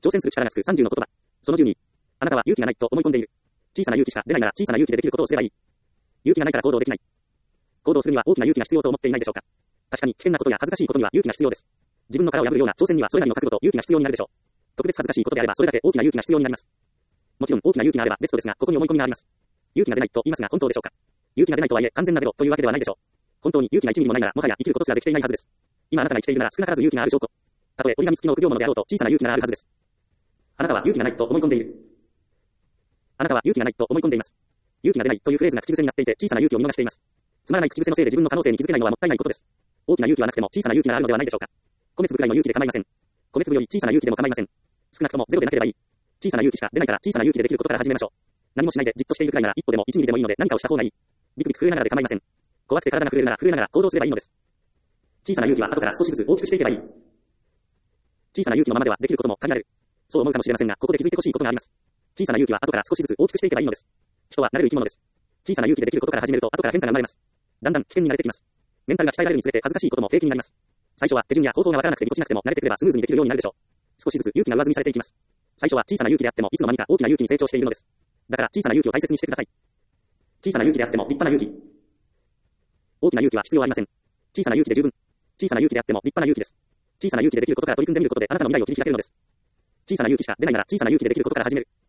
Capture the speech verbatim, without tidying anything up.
挑戦する力がつくさんじゅうの言葉。そのじゅうに。あなたは勇気がないと思い込んでいる。小さな勇気しか出ないなら小さな勇気でできることをすればいい。勇気がないから行動できない。行動するには大きな勇気が必要と思っていないでしょうか。確かに危険なことや恥ずかしいことには勇気が必要です。自分の殻を破るような挑戦にはそれなりの覚悟と勇気が必要になるでしょう。特別恥ずかしいことであればそれだけ大きな勇気が必要になります。もちろん大きな勇気があればベストですが、ここに思い込みがあります。勇気が出ないと言いますが本当でしょうか。勇気が出ないとはいえ完全なゼロというわけではないでしょう。本当に勇気がいちミリもないならもはや生きることすらできていないはずです。今あなたが生きているなら少なからず勇気がある証拠。たとえ折り紙付きの臆病者であろうと小さな勇気ならあるはずです。あなたは勇気がないと思い込んでいる。あなたは勇気がないと思い込んでいます。勇気が出ないというフレーズが口癖になっていて小さな勇気を見逃しています。つまらない口癖のせいで自分の可能性に気づけないのはもったいないことです。大きな勇気はなくても小さな勇気があるのではないでしょうか。米粒くらいの勇気で構いません。米粒より小さな勇気でも構いません。少なくともゼロでなければいい。小さな勇気しか出ないから小さな勇気でできることから始めましょう。何もしないでじっとしているくらいなら一歩でもいちミリでもいいので何かをした方がいい。ビクビク震えながらで構いません。怖くて体が震えるなら震えながら行動すればいいのです。小さな勇気は後から少しずつ大きくしていけばいい。小さな勇気のままではできることも限られる。そう思うかもしれませんが、ここで気づいてほしいことがあります。小さな勇気は後から少しずつ大きくしていけばいいのです。人は慣れる生き物です。小さな勇気でできることから始めると後から変化が生まれます。だんだん危険に慣れてきます。メンタルが鍛えられるにつれて恥ずかしいことも平気になります。最初は手順や方法がわからなくてぎこちなくても慣れてくればスムーズにできるようになるでしょう。少しずつ勇気が上積みされていきます。最初は小さな勇気であってもいつの間にか大きな勇気に成長しているのです。だから小さな勇気を大切にしてください。小さな勇気であっても立派な勇気。大きな勇気は必要ありません。小さな勇気で十分。小さな勇気であっても立派な勇気です。小さな勇気でできることから取り組んでみることであなたの未来を切り開けるのです。小さな勇気しか出ないなら小さな勇気でできることから始める。